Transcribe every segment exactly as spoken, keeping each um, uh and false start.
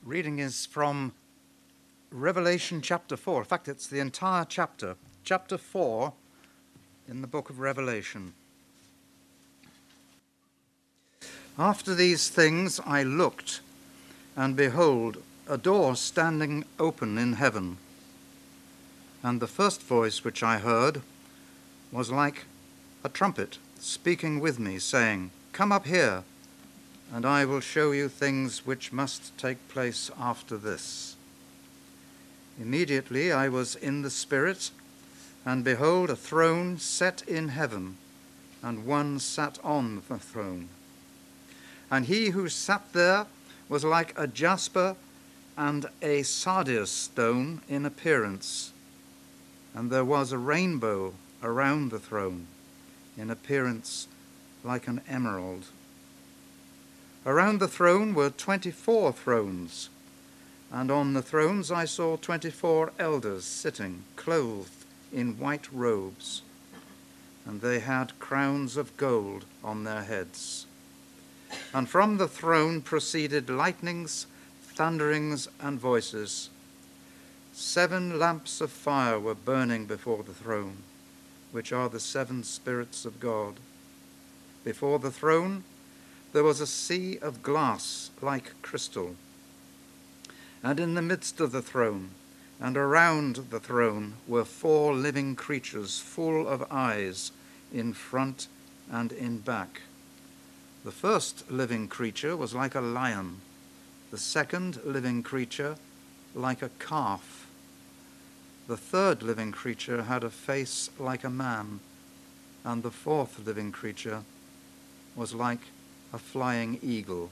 reading is from Revelation chapter four. In fact, it's the entire chapter, chapter four in the book of Revelation. After these things I looked, and behold, a door standing open in heaven. And the first voice which I heard was like a trumpet speaking with me, saying, "Come up here, and I will show you things which must take place after this." Immediately I was in the Spirit, and behold, a throne set in heaven, and one sat on the throne. And he who sat there was like a jasper and a sardius stone in appearance, and there was a rainbow around the throne, in appearance like an emerald. Around the throne were twenty-four thrones, and on the thrones I saw twenty-four elders sitting, clothed in white robes, and they had crowns of gold on their heads. And from the throne proceeded lightnings, thunderings, and voices. Seven lamps of fire were burning before the throne, which are the seven spirits of God. Before the throne there was a sea of glass like crystal. And in the midst of the throne and around the throne were four living creatures full of eyes in front and in back. The first living creature was like a lion, the second living creature like a calf. The third living creature had a face like a man, and the fourth living creature was like a flying eagle.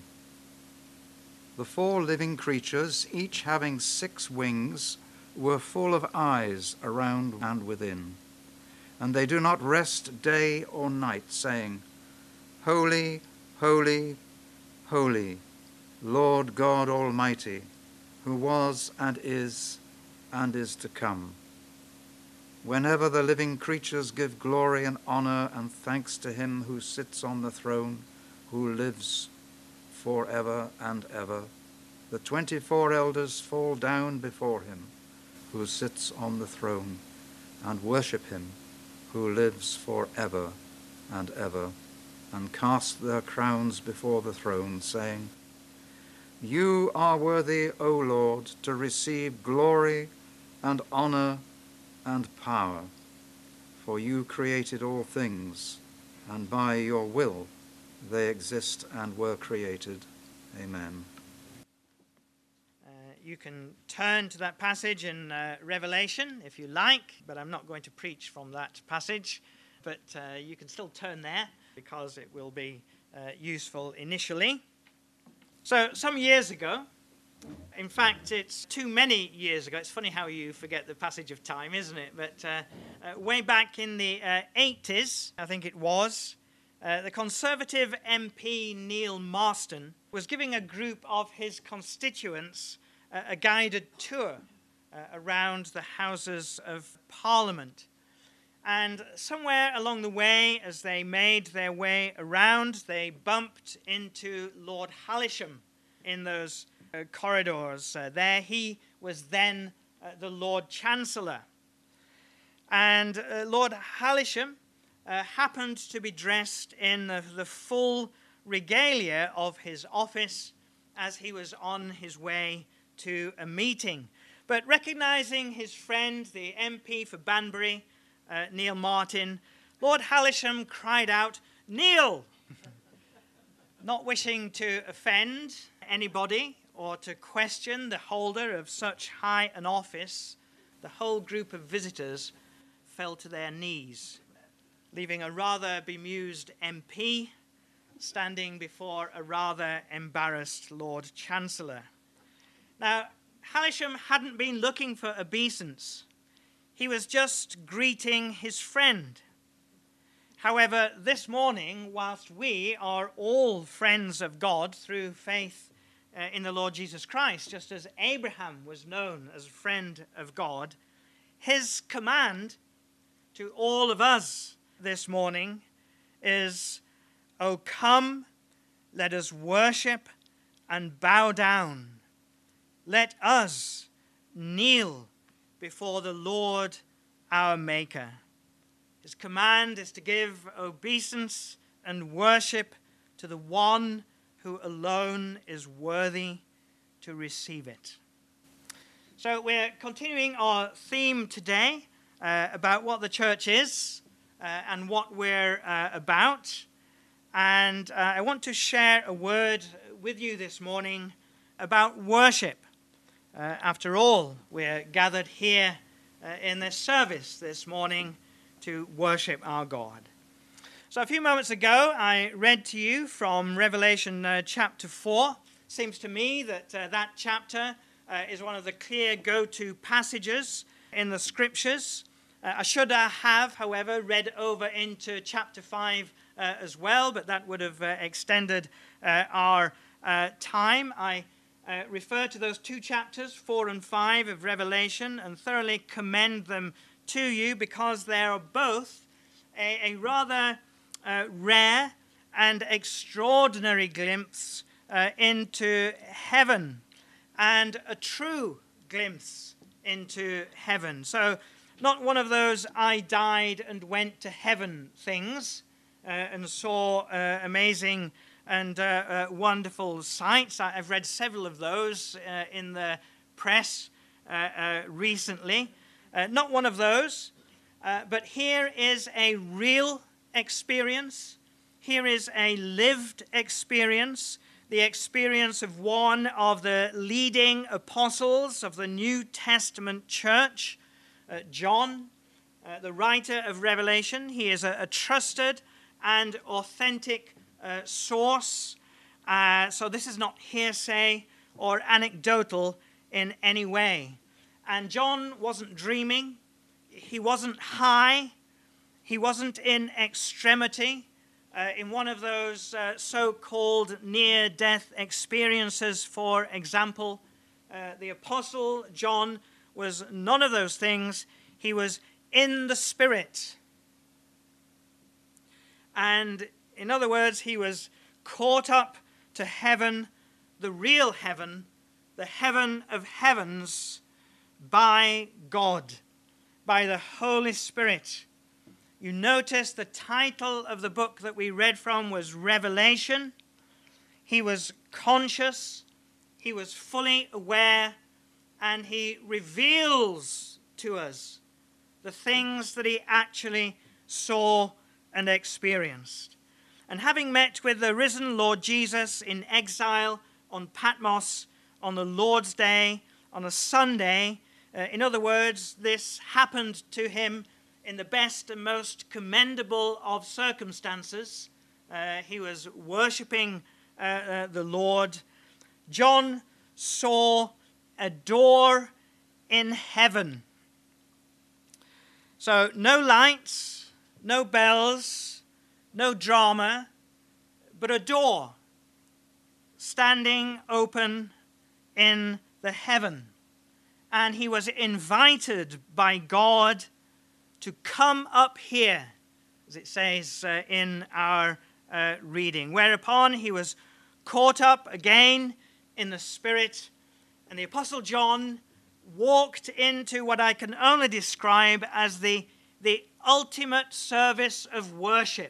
The four living creatures, each having six wings, were full of eyes around and within, and they do not rest day or night, saying, "Holy, holy, holy, Lord God Almighty, who was and is and is to come." Whenever the living creatures give glory and honor and thanks to him who sits on the throne, who lives forever and ever, the twenty-four elders fall down before him who sits on the throne and worship him who lives forever and ever, and cast their crowns before the throne, saying, "You are worthy, O Lord, to receive glory and honor and power, for you created all things, and by your will they exist and were created." Amen. Uh, you can turn to that passage in uh, Revelation if you like, but I'm not going to preach from that passage. But uh, you can still turn there because it will be uh, useful initially. So some years ago, in fact, it's too many years ago. It's funny how you forget the passage of time, isn't it? But uh, uh, way back in the uh, eighties, I think it was, uh, the Conservative M P Neil Marston was giving a group of his constituents uh, a guided tour uh, around the Houses of Parliament. And somewhere along the way, as they made their way around, they bumped into Lord Hailsham in those uh, corridors. Uh, there he was then uh, the Lord Chancellor. And uh, Lord Hailsham uh, happened to be dressed in the, the full regalia of his office as he was on his way to a meeting. But recognizing his friend, the M P for Banbury, Uh, Neil Martin, Lord Hailsham cried out, "Neil!" Not wishing to offend anybody or to question the holder of such high an office, the whole group of visitors fell to their knees, leaving a rather bemused M P standing before a rather embarrassed Lord Chancellor. Now, Hailsham hadn't been looking for obeisance. He was just greeting his friend. However, this morning, whilst we are all friends of God through faith uh, in the Lord Jesus Christ, just as Abraham was known as a friend of God, his command to all of us this morning is, "O come, let us worship and bow down. let us kneel before the Lord our Maker. His command is to give obeisance and worship to the one who alone is worthy to receive it. So we're continuing our theme today uh, about what the church is uh, and what we're uh, about. And uh, I want to share a word with you this morning about worship. Uh, after all, we're gathered here uh, in this service this morning to worship our God. So a few moments ago, I read to you from Revelation uh, chapter four. Seems to me that uh, that chapter uh, is one of the clear go-to passages in the Scriptures. Uh, I should uh, have, however, read over into chapter five uh, as well, but that would have uh, extended uh, our uh, time. I uh, refer to those two chapters, four and five of Revelation, and thoroughly commend them to you because they are both a, a rather uh, rare and extraordinary glimpse uh, into heaven, and a true glimpse into heaven. So not one of those I died and went to heaven things uh, and saw uh, amazing and uh, uh, wonderful sights. I've read several of those uh, in the press uh, uh, recently. Uh, not one of those, uh, but here is a real experience. Here is a lived experience, the experience of one of the leading apostles of the New Testament church, uh, John, uh, the writer of Revelation. He is a, a trusted and authentic uh, source. Uh, so this is not hearsay or anecdotal in any way. And John wasn't dreaming. He wasn't high. He wasn't in extremity, uh, in one of those uh, so-called near-death experiences, for example. Uh, the Apostle John was none of those things. He was in the Spirit. And in other words, he was caught up to heaven, the real heaven, the heaven of heavens, by God, by the Holy Spirit. You notice the title of the book that we read from was Revelation. He was conscious, he was fully aware, and he reveals to us the things that he actually saw and experienced. And having met with the risen Lord Jesus in exile on Patmos on the Lord's Day, on a Sunday, Uh, in other words, this happened to him in the best and most commendable of circumstances. Uh, he was worshipping uh, uh, the Lord. John saw a door in heaven. So no lights, no bells, no drama, but a door standing open in the heaven. And he was invited by God to come up here, as it says uh, in our uh, reading. Whereupon he was caught up again in the Spirit, and the Apostle John walked into what I can only describe as the, the ultimate service of worship.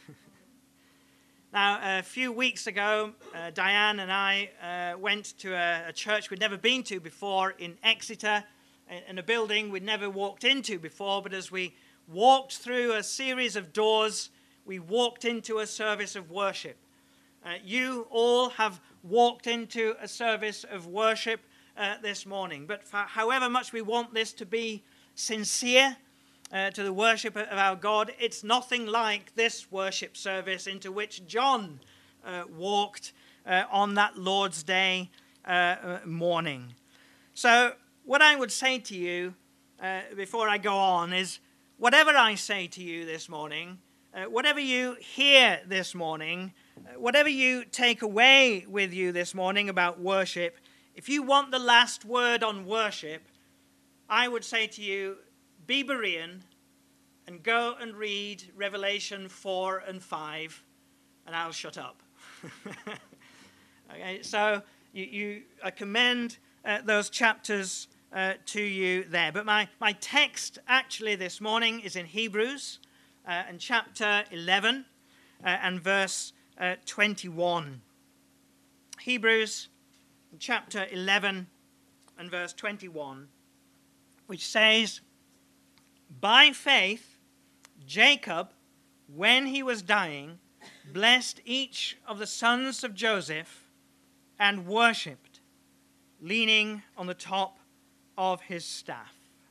Now, a few weeks ago, uh, Diane and I uh, went to a, a church we'd never been to before in Exeter, in a building we'd never walked into before, but as we walked through a series of doors, we walked into a service of worship. Uh, you all have walked into a service of worship uh, this morning, but for however much we want this to be sincere, Uh, to the worship of our God, it's nothing like this worship service into which John uh, walked uh, on that Lord's Day uh, morning. So what I would say to you uh, before I go on is, whatever I say to you this morning, uh, whatever you hear this morning, uh, whatever you take away with you this morning about worship, if you want the last word on worship, I would say to you, be Berean and go and read Revelation four and five, and I'll shut up. Okay, so you, you, I commend uh, those chapters uh, to you there. But my, my text actually this morning is in Hebrews uh, and chapter eleven uh, and verse uh, twenty-one. Hebrews chapter eleven and verse twenty-one, which says, "By faith Jacob, when he was dying, blessed each of the sons of Joseph and worshipped, leaning on the top of his staff."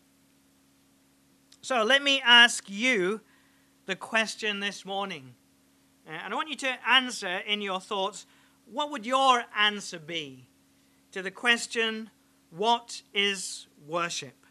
So let me ask you the question this morning. Uh, and I want you to answer in your thoughts, what would your answer be to the question, what is worship?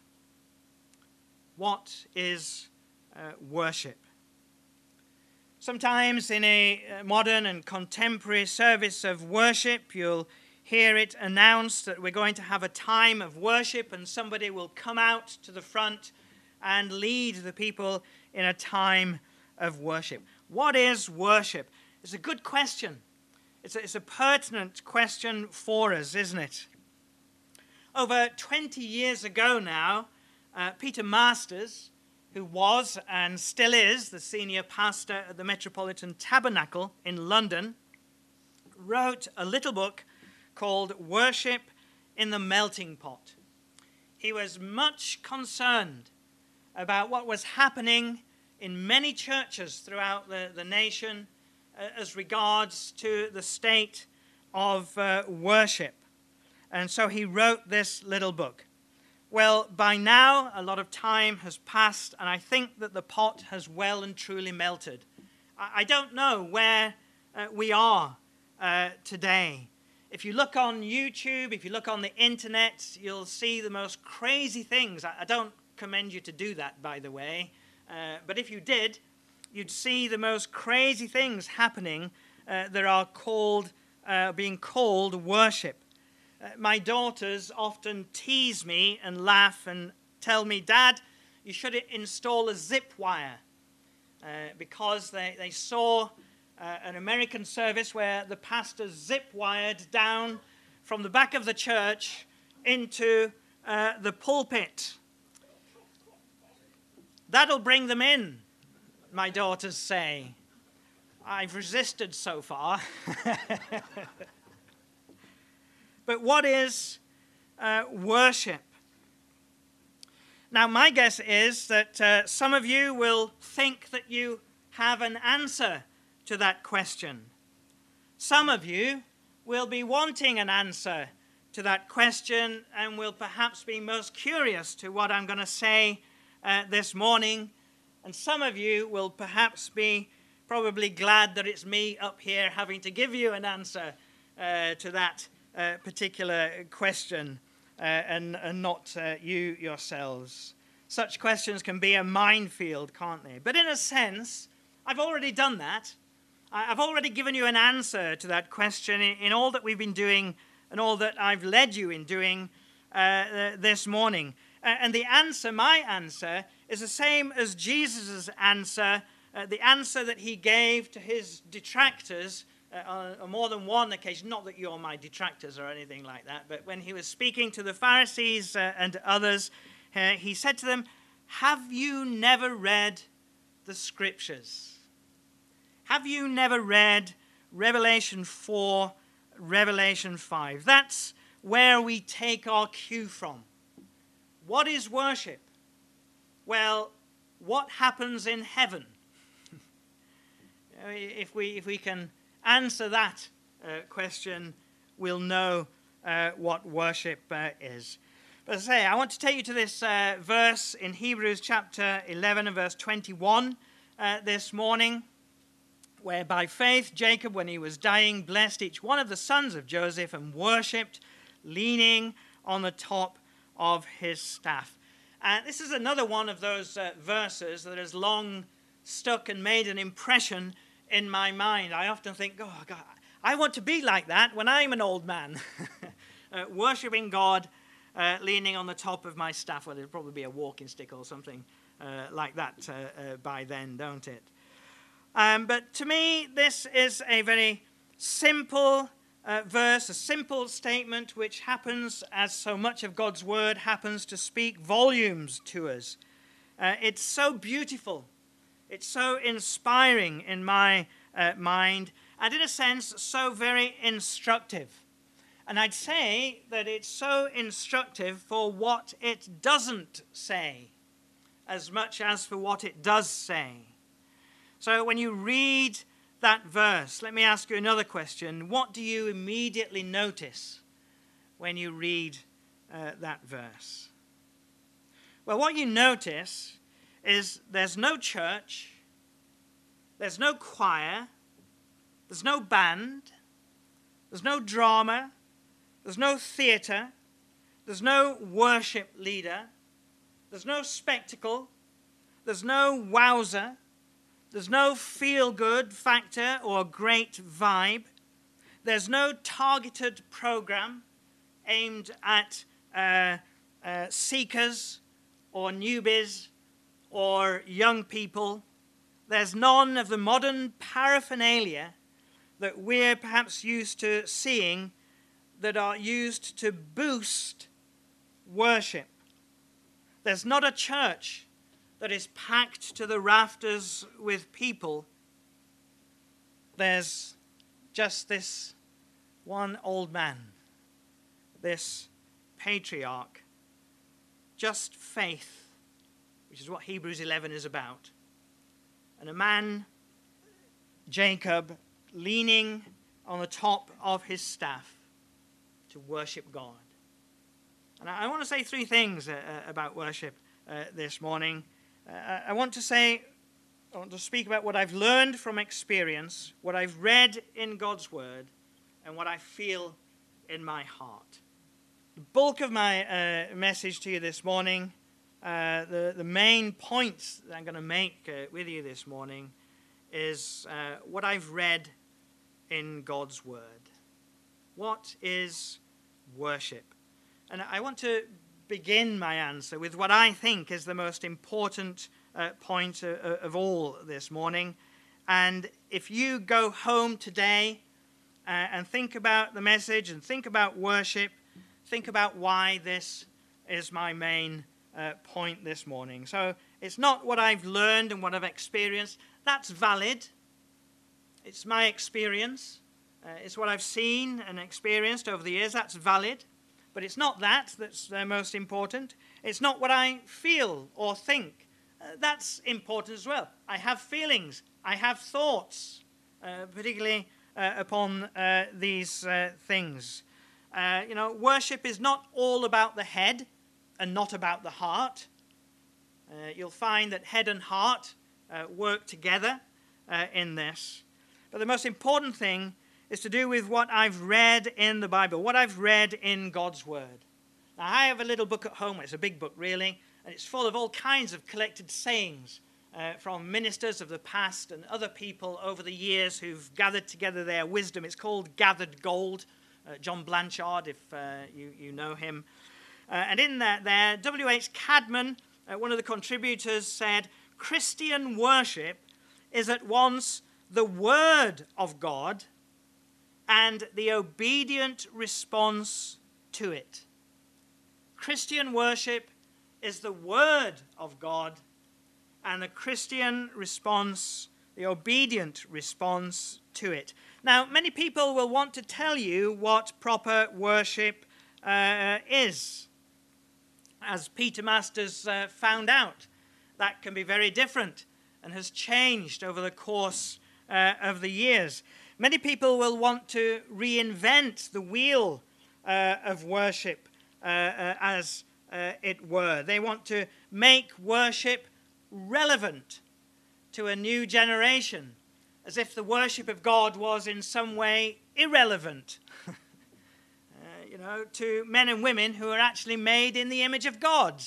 What is uh, worship? Sometimes in a modern and contemporary service of worship, you'll hear it announced that we're going to have a time of worship, and somebody will come out to the front and lead the people in a time of worship. What is worship? It's a good question. It's a, it's a pertinent question for us, isn't it? Over twenty years ago now, uh, Peter Masters, who was and still is the senior pastor at the Metropolitan Tabernacle in London, wrote a little book called Worship in the Melting Pot. He was much concerned about what was happening in many churches throughout the, the nation uh, as regards to the state of uh, worship. And so he wrote this little book. Well, by now, a lot of time has passed, and I think that the pot has well and truly melted. I, I don't know where uh, we are uh, today. If you look on YouTube, if you look on the internet, you'll see the most crazy things. I, I don't commend you to do that, by the way. Uh, but if you did, you'd see the most crazy things happening uh, that are called, uh, being called worship. Uh, my daughters often tease me and laugh and tell me, "Dad, you should install a zip wire," uh, because they, they saw uh, an American service where the pastor zip wired down from the back of the church into uh, the pulpit. "That'll bring them in," my daughters say. I've resisted so far. But what is uh, worship? Now, my guess is that uh, some of you will think that you have an answer to that question. Some of you will be wanting an answer to that question and will perhaps be most curious to what I'm going to say uh, this morning. And some of you will perhaps be probably glad that it's me up here having to give you an answer uh, to that Uh, particular question uh, and, and not uh, you yourselves. Such questions can be a minefield, can't they? But in a sense, I've already done that. I, I've already given you an answer to that question in, in all that we've been doing and all that I've led you in doing uh, uh, this morning. Uh, and the answer, my answer, is the same as Jesus' answer, uh, the answer that he gave to his detractors Uh, on more than one occasion. Not that you're my detractors or anything like that, but when he was speaking to the Pharisees uh, and others, uh, he said to them, "Have you never read the Scriptures? Have you never read Revelation four, Revelation five?" That's where we take our cue from. What is worship? Well, what happens in heaven? if we if we can answer that uh, question, we'll know uh, what worship uh, is. But as I say, I want to take you to this uh, verse in Hebrews chapter eleven and verse twenty-one uh, this morning, where by faith Jacob, when he was dying, blessed each one of the sons of Joseph and worshipped, leaning on the top of his staff. And uh, this is another one of those uh, verses that has long stuck and made an impression in my mind. I often think, oh, God, I want to be like that when I'm an old man, uh, worshipping God, uh, leaning on the top of my staff. Well, it'll probably be a walking stick or something uh, like that uh, uh, by then, don't it? Um, but to me, this is a very simple uh, verse, a simple statement which happens, as so much of God's word happens, to speak volumes to us. Uh, it's so beautiful. It's so inspiring in my uh, mind, and in a sense, so very instructive. And I'd say that it's so instructive for what it doesn't say, as much as for what it does say. So when you read that verse, let me ask you another question. What do you immediately notice when you read uh, that verse? Well, what you notice is there's no church, there's no choir, there's no band, there's no drama, there's no theatre, there's no worship leader, there's no spectacle, there's no wowzer, there's no feel-good factor or great vibe, there's no targeted program aimed at uh, uh, seekers or newbies or young people. There's none of the modern paraphernalia that we're perhaps used to seeing that are used to boost worship. There's not a church that is packed to the rafters with people. There's just this one old man, this patriarch, just faith, which is what Hebrews eleven is about, and a man, Jacob, leaning on the top of his staff to worship God. And I want to say three things uh, about worship uh, this morning. Uh, I want to say, I want to speak about what I've learned from experience, what I've read in God's Word, and what I feel in my heart. The bulk of my uh, message to you this morning, uh, the, the main points that I'm going to make uh, with you this morning is uh, what I've read in God's Word. What is worship? And I want to begin my answer with what I think is the most important uh, point of, of all this morning. And if you go home today uh, and think about the message and think about worship, think about why this is my main uh, point this morning. So it's not what I've learned and what I've experienced. That's valid. It's my experience. Uh, it's what I've seen and experienced over the years. That's valid. But it's not that that's uh, most important. It's not what I feel or think. Uh, that's important as well. I have feelings. I have thoughts, uh, particularly uh, upon uh, these uh, things. Uh, you know, worship is not all about the head and not about the heart. Uh, you'll find that head and heart uh, work together uh, in this. But the most important thing is to do with what I've read in the Bible, what I've read in God's Word. Now, I have a little book at home. It's a big book, really, and it's full of all kinds of collected sayings uh, from ministers of the past and other people over the years who've gathered together their wisdom. It's called Gathered Gold. Uh, John Blanchard, if uh, you, you know him. Uh, and in that there, W H Cadman, uh, one of the contributors, said, Christian worship is at once the Word of God and the obedient response to it. Christian worship is the Word of God, and the Christian response, the obedient response to it. Now, many people will want to tell you what proper worship uh, is. As Peter Masters uh, found out, that can be very different and has changed over the course uh, of the years. Many people will want to reinvent the wheel uh, of worship, uh, uh, as uh, it were. They want to make worship relevant to a new generation, as if the worship of God was in some way irrelevant, uh, you know, to men and women who are actually made in the image of God.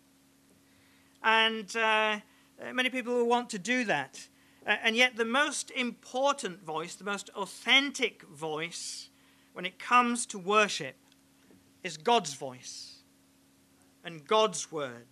And uh, many people will want to do that. Uh, and yet the most important voice, the most authentic voice when it comes to worship is God's voice and God's word.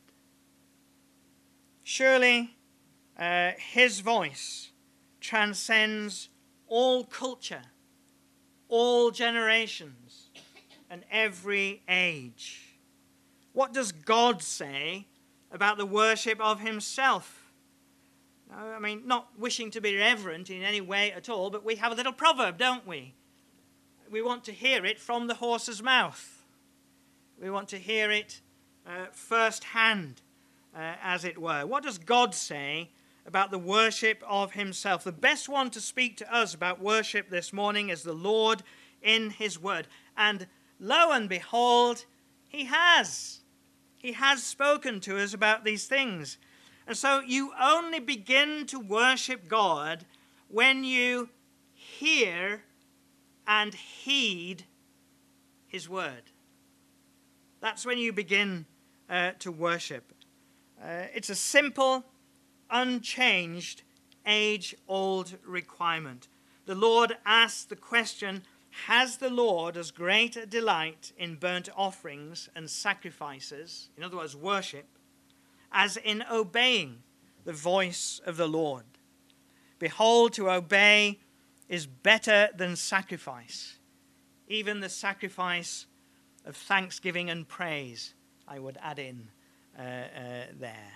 Surely uh, his voice transcends all culture all generations and every age. What does God say about the worship of himself? No, I mean, not wishing to be reverent in any way at all, but we have a little proverb, don't we? We want to hear it from the horse's mouth. We want to hear it uh, firsthand, uh, as it were. What does God say about the worship of himself? The best one to speak to us about worship this morning is the Lord in his word. And lo and behold, he has. He has spoken to us about these things. And so you only begin to worship God when you hear and heed his word. That's when you begin uh, to worship. Uh, it's a simple, unchanged, age-old requirement. The Lord asked the question, has the Lord as great a delight in burnt offerings and sacrifices, in other words, worship, as in obeying the voice of the Lord? Behold, to obey is better than sacrifice, even the sacrifice of thanksgiving and praise, I would add in uh, uh, there.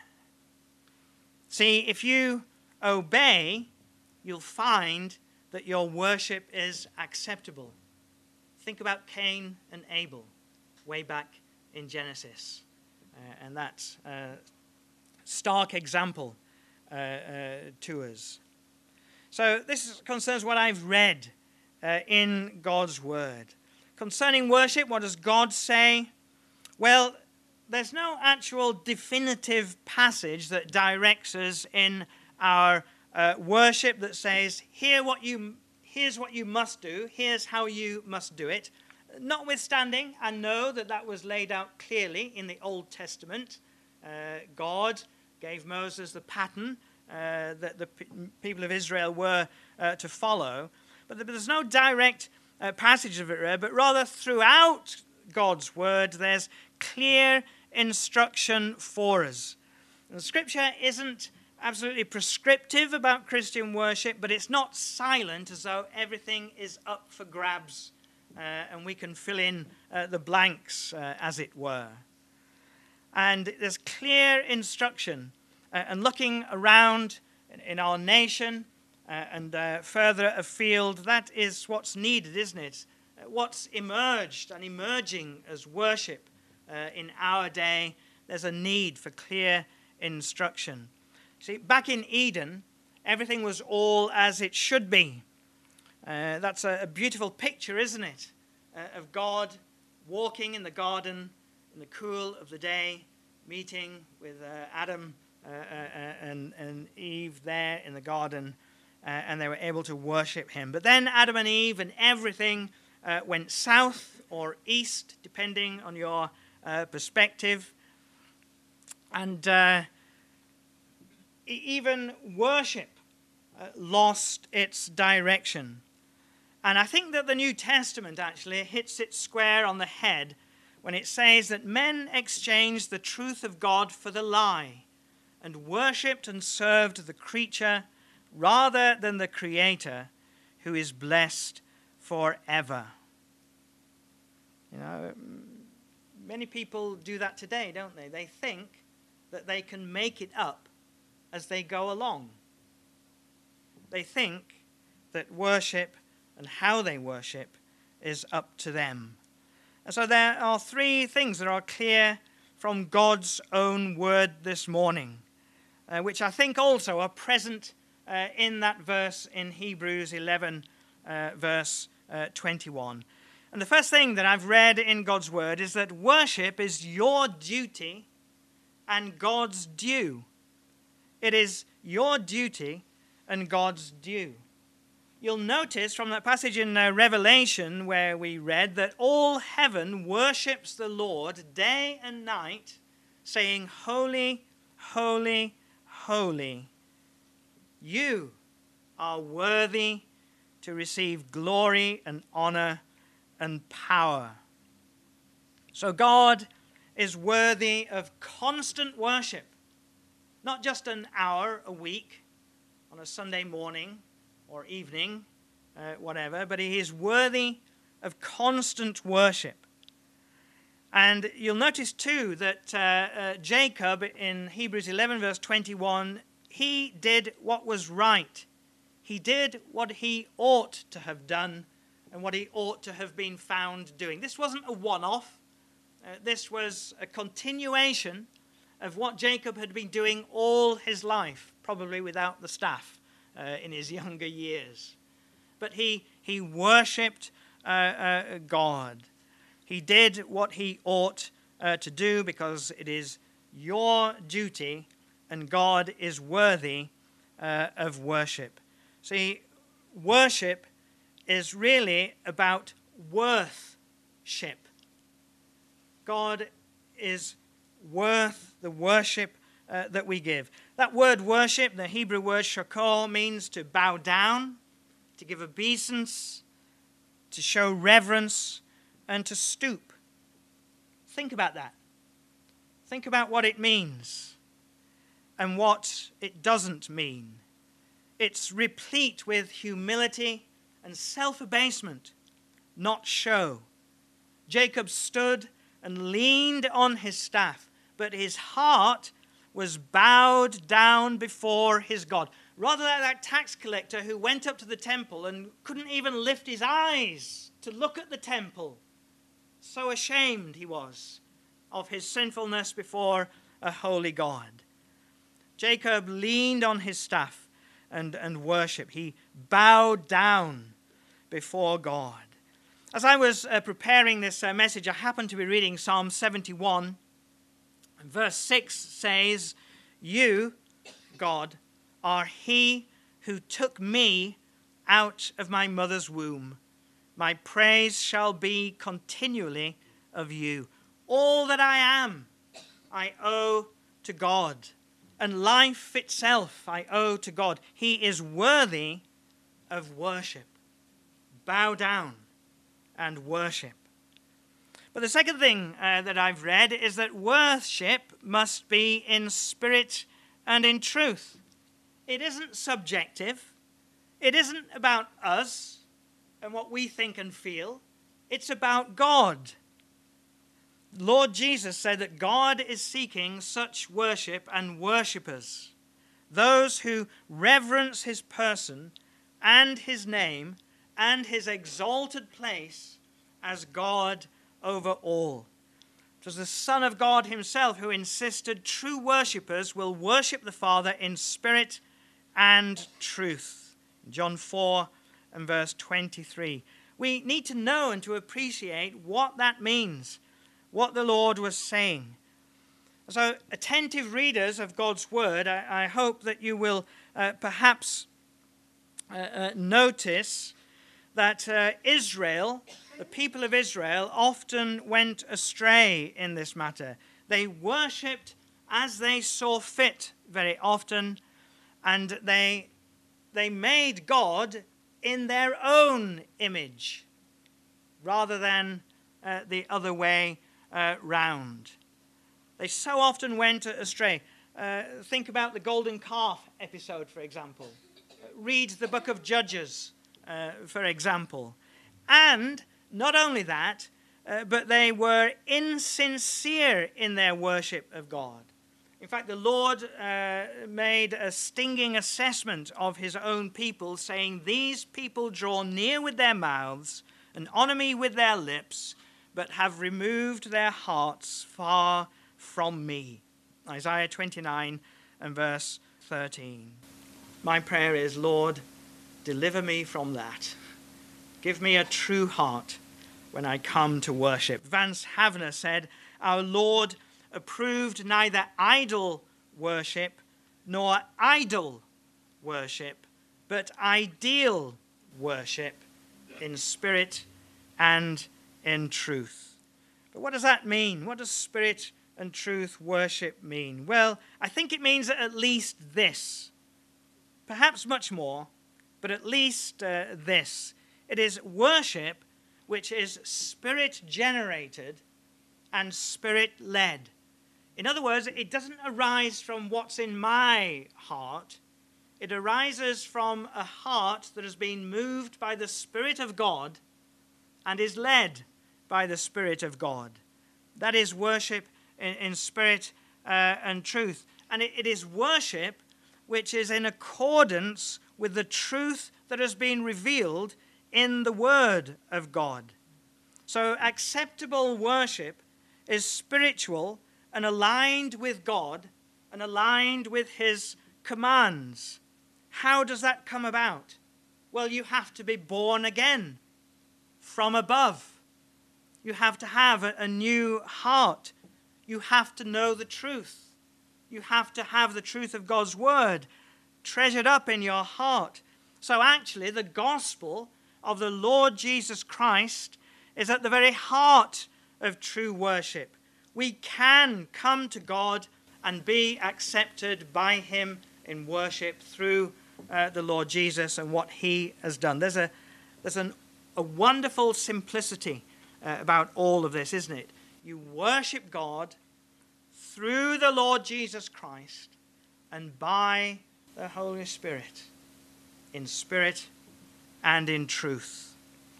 See, if you obey, you'll find that your worship is acceptable. Think about Cain and Abel, way back in Genesis. Uh, and that's a stark example uh, uh, to us. So this concerns what I've read uh, in God's word. Concerning worship, what does God say? Well, there's no actual definitive passage that directs us in our uh, worship that says, Here what you, here's what you must do, here's how you must do it. Notwithstanding, I know that that was laid out clearly in the Old Testament. Uh, God gave Moses the pattern uh, that the p- people of Israel were uh, to follow. But there's no direct uh, passage of it, but rather throughout God's word, there's clear instruction for us. And the scripture isn't absolutely prescriptive about Christian worship, but it's not silent as though everything is up for grabs uh, and we can fill in uh, the blanks, uh, as it were. And there's clear instruction. Uh, and looking around in, in our nation uh, and uh, further afield, that is what's needed, isn't it? Uh, what's emerged and emerging as worship uh, in our day, there's a need for clear instruction. See, back in Eden, everything was all as it should be. Uh, that's a, a beautiful picture, isn't it? Uh, of God walking in the garden in the cool of the day, meeting with uh, Adam uh, uh, and, and Eve there in the garden, uh, and they were able to worship him. But then Adam and Eve and everything uh, went south or east, depending on your uh, perspective. And uh, even worship uh, lost its direction. And I think that the New Testament actually hits it square on the head when it says that men exchanged the truth of God for the lie and worshipped and served the creature rather than the Creator, who is blessed forever. You know, many people do that today, don't they? They think that they can make it up as they go along. They think that worship and how they worship is up to them. And so there are three things that are clear from God's own word this morning, uh, which I think also are present uh, in that verse in Hebrews eleven, uh, verse uh, twenty-one. And the first thing that I've read in God's word is that worship is your duty and God's due. It is your duty and God's due. You'll notice from that passage in uh, Revelation where we read that all heaven worships the Lord day and night, saying, Holy, holy, holy. You are worthy to receive glory and honor and power. So God is worthy of constant worship, not just an hour a week on a Sunday morning or evening, uh, whatever, but he is worthy of constant worship. And you'll notice too that uh, uh, Jacob in Hebrews eleven verse twenty-one, he did what was right. He did what he ought to have done and what he ought to have been found doing. This wasn't a one-off. Uh, this was a continuation of what Jacob had been doing all his life, probably without the staff uh, in his younger years. But he, he worshipped uh, uh, God. He did what he ought uh, to do because it is your duty and God is worthy uh, of worship. See, worship is really about worth-ship. God is worth the worship uh, that we give. That word worship, the Hebrew word shakor, means to bow down, to give obeisance, to show reverence, and to stoop. Think about that. Think about what it means and what it doesn't mean. It's replete with humility and self-abasement, not show. Jacob stood and leaned on his staff, but his heart was bowed down before his God. Rather like that tax collector who went up to the temple and couldn't even lift his eyes to look at the temple. So ashamed he was of his sinfulness before a holy God. Jacob leaned on his staff and, and worshiped. He bowed down before God. As I was uh, preparing this uh, message, I happened to be reading Psalm seventy-one. And verse six says, "You, God, are he who took me out of my mother's womb. My praise shall be continually of you. All that I am, I owe to God, and life itself I owe to God. He is worthy of worship." Bow down and worship. But the second thing uh, that I've read is that worship must be in spirit and in truth. It isn't subjective. It isn't about us and what we think and feel. It's about God. Lord Jesus said that God is seeking such worship and worshippers, those who reverence his person and his name and his exalted place as God over all. It was the Son of God himself who insisted true worshippers will worship the Father in spirit and truth. John four and verse twenty-three. We need to know and to appreciate what that means, what the Lord was saying. So, attentive readers of God's word, I, I hope that you will uh, perhaps uh, uh, notice that uh, Israel, the people of Israel, often went astray in this matter. They worshipped as they saw fit very often, and they, they made God in their own image rather than uh, the other way uh, round. They so often went astray. Uh, think about the golden calf episode, for example. Read the book of Judges, uh, for example. And not only that, uh, but they were insincere in their worship of God. In fact, the Lord uh, made a stinging assessment of his own people, saying, "These people draw near with their mouths and honor me with their lips, but have removed their hearts far from me." Isaiah twenty-nine and verse thirteen. My prayer is, Lord, deliver me from that. Give me a true heart when I come to worship. Vance Havner said, "Our Lord approved neither idol worship nor idol worship, but ideal worship in spirit and in truth." But what does that mean? What does spirit and truth worship mean? Well, I think it means at least this. Perhaps much more, but at least uh, this. It is worship which is spirit-generated and spirit-led. In other words, it doesn't arise from what's in my heart. It arises from a heart that has been moved by the Spirit of God and is led by the Spirit of God. That is worship in, in spirit uh, and truth. And it, it is worship which is in accordance with the truth that has been revealed in the Word of God. So acceptable worship is spiritual and aligned with God and aligned with His commands. How does that come about? Well, you have to be born again from above. You have to have a, a new heart. You have to know the truth. You have to have the truth of God's Word treasured up in your heart. So actually, the gospel of the Lord Jesus Christ is at the very heart of true worship. We can come to God and be accepted by Him in worship through uh, the Lord Jesus and what He has done. There's a there's an, a wonderful simplicity uh, about all of this, isn't it? You worship God through the Lord Jesus Christ and by the Holy Spirit, in spirit and in truth.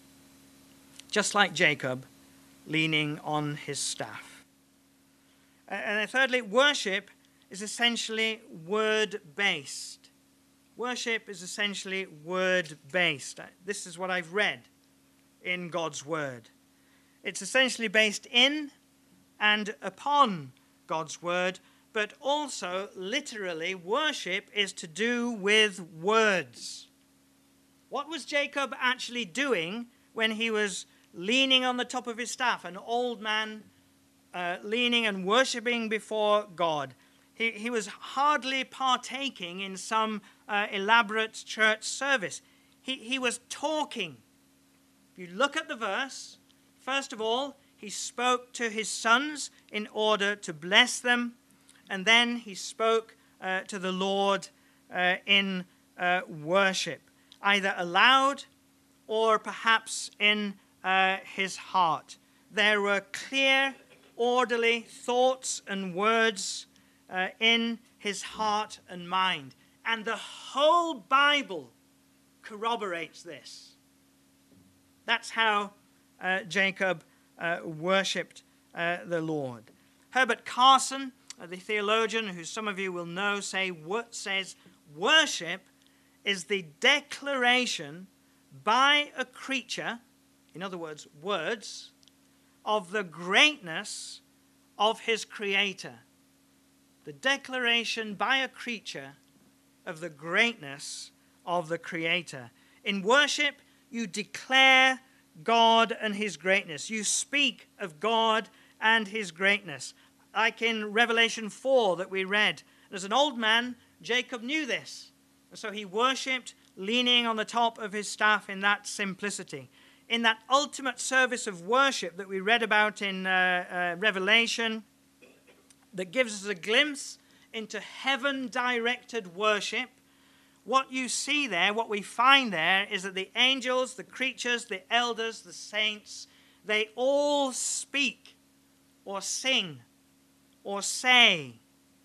Just like Jacob leaning on his staff. And then thirdly, worship is essentially word-based. Worship is essentially word-based. This is what I've read in God's Word. It's essentially based in and upon God's Word, but also literally worship is to do with words. What was Jacob actually doing when he was leaning on the top of his staff, an old man uh, leaning and worshipping before God? He, he was hardly partaking in some uh, elaborate church service. He, he was talking. If you look at the verse, first of all, he spoke to his sons in order to bless them, and then he spoke uh, to the Lord uh, in uh, worship, either aloud or perhaps in uh, his heart. There were clear, orderly thoughts and words uh, in his heart and mind. And the whole Bible corroborates this. That's how uh, Jacob uh, worshipped uh, the Lord. Herbert Carson, uh, the theologian who some of you will know, say, what says worship is the declaration by a creature, in other words, words, of the greatness of his Creator. The declaration by a creature of the greatness of the Creator. In worship, you declare God and His greatness. You speak of God and His greatness. Like in Revelation four that we read. As an old man, Jacob knew this. And so he worshipped leaning on the top of his staff in that simplicity. In that ultimate service of worship that we read about in uh, uh, Revelation, that gives us a glimpse into heaven-directed worship, what you see there, what we find there, is that the angels, the creatures, the elders, the saints, they all speak or sing or say.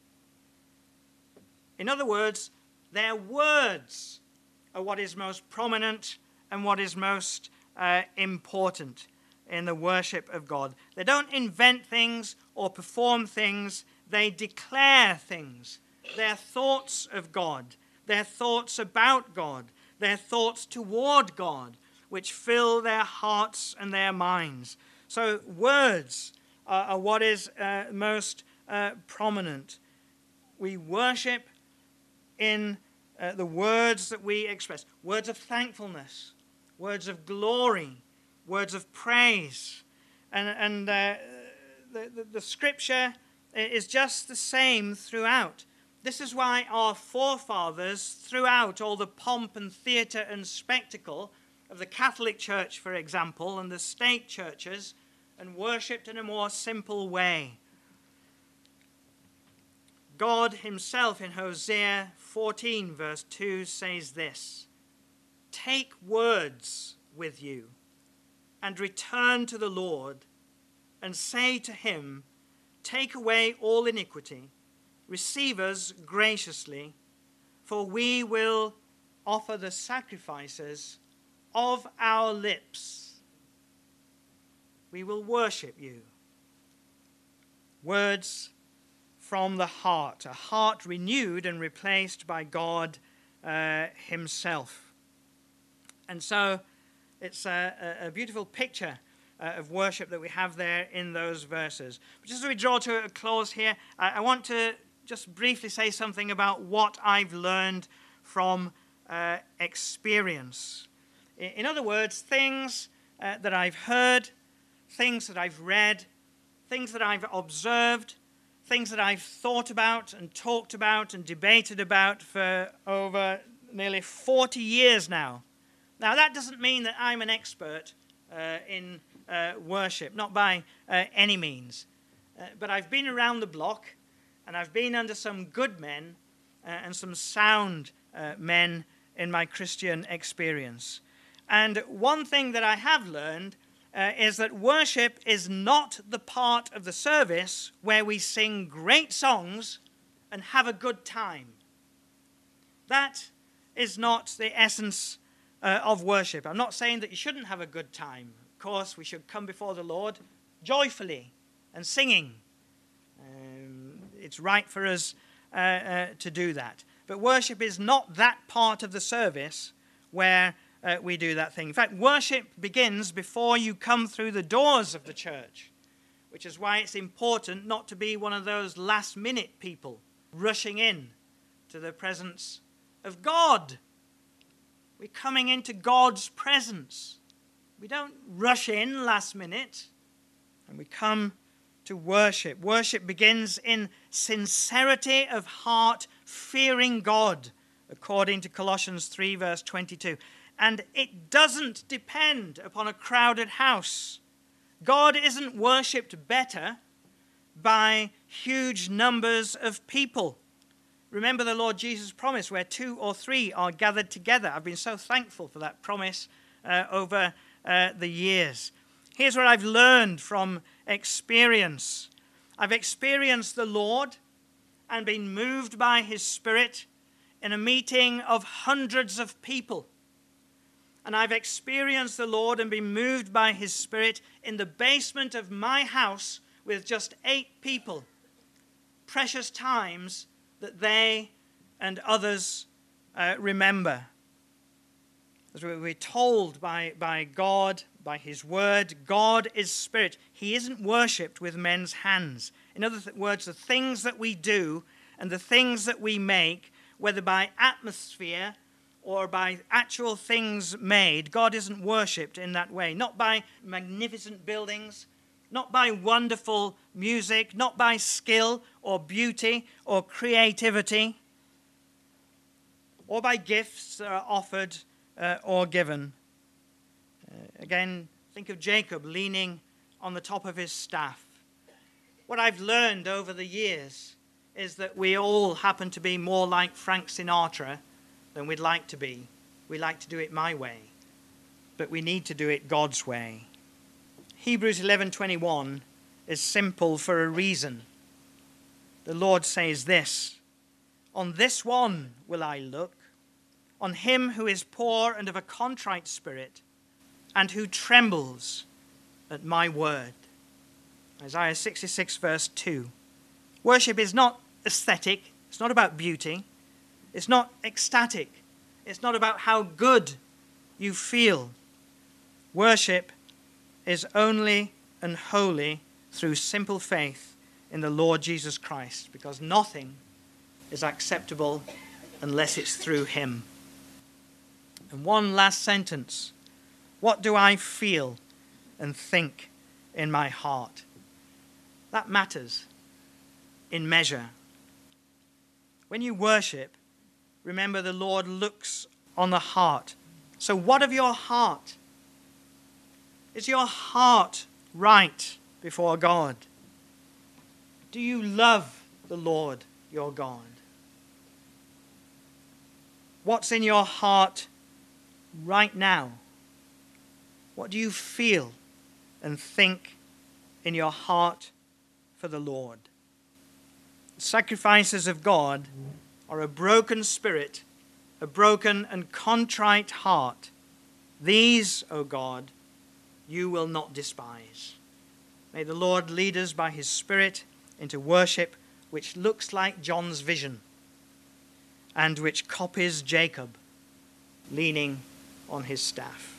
In other words, their words are what is most prominent and what is most uh, important in the worship of God. They don't invent things or perform things. They declare things. Their thoughts of God, their thoughts about God, their thoughts toward God, which fill their hearts and their minds. So words are, are what is uh, most uh, prominent. We worship in uh, the words that we express. Words of thankfulness, words of glory, words of praise. And, and uh, the, the, the scripture is just the same throughout. This is why our forefathers, throughout all the pomp and theatre and spectacle of the Catholic Church, for example, and the state churches, and worshipped in a more simple way. God Himself in Hosea fourteen, verse two, says this: "Take words with you, and return to the Lord, and say to Him, take away all iniquity, receive us graciously, for we will offer the sacrifices of our lips. We will worship you. Words from the heart, a heart renewed and replaced by God uh, himself. And so it's a, a beautiful picture uh, of worship that we have there in those verses. But just as we draw to a close here, I, I want to just briefly say something about what I've learned from uh, experience. In, in other words, things uh, that I've heard, things that I've read, things that I've observed, things that I've thought about and talked about and debated about for over nearly forty years now. Now, that doesn't mean that I'm an expert uh, in uh, worship, not by uh, any means. Uh, but I've been around the block, and I've been under some good men uh, and some sound uh, men in my Christian experience. And one thing that I have learned uh, is that worship is not the part of the service where we sing great songs and have a good time. That is not the essence Uh, of worship. I'm not saying that you shouldn't have a good time. Of course, we should come before the Lord joyfully and singing. Um, it's right for us uh, uh, to do that. But worship is not that part of the service where uh, we do that thing. In fact, worship begins before you come through the doors of the church, which is why it's important not to be one of those last-minute people rushing in to the presence of God. We're coming into God's presence. We don't rush in last minute. And we come to worship. Worship begins in sincerity of heart, fearing God, according to Colossians three, verse twenty-two. And it doesn't depend upon a crowded house. God isn't worshipped better by huge numbers of people. Remember the Lord Jesus' promise, where two or three are gathered together. I've been so thankful for that promise uh, over uh, the years. Here's what I've learned from experience. I've experienced the Lord and been moved by his Spirit in a meeting of hundreds of people. And I've experienced the Lord and been moved by his Spirit in the basement of my house with just eight people. Precious times that they and others uh, remember. As we we're told by, by God, by his word, God is spirit. He isn't worshipped with men's hands. In other th- words, the things that we do and the things that we make, whether by atmosphere or by actual things made, God isn't worshipped in that way. Not by magnificent buildings, not by wonderful music, not by skill or beauty or creativity, or by gifts that are offered uh, or given. Uh, again, think of Jacob leaning on the top of his staff. What I've learned over the years is that we all happen to be more like Frank Sinatra than we'd like to be. We like to do it my way, but we need to do it God's way. Hebrews eleven twenty-one is simple for a reason. The Lord says this, "On this one will I look, on him who is poor and of a contrite spirit, and who trembles at my word." Isaiah sixty-six verse two. Worship is not aesthetic. It's not about beauty. It's not ecstatic. It's not about how good you feel. Worship is only and wholly through simple faith in the Lord Jesus Christ, because nothing is acceptable unless it's through him. And one last sentence. What do I feel and think in my heart? That matters in measure. When you worship, remember the Lord looks on the heart. So what of your heart? Is your heart right before God? Do you love the Lord your God? What's in your heart right now? What do you feel and think in your heart for the Lord? The sacrifices of God or a broken spirit, a broken and contrite heart, these, O God, you will not despise. May the Lord lead us by his Spirit into worship which looks like John's vision and which copies Jacob leaning on his staff.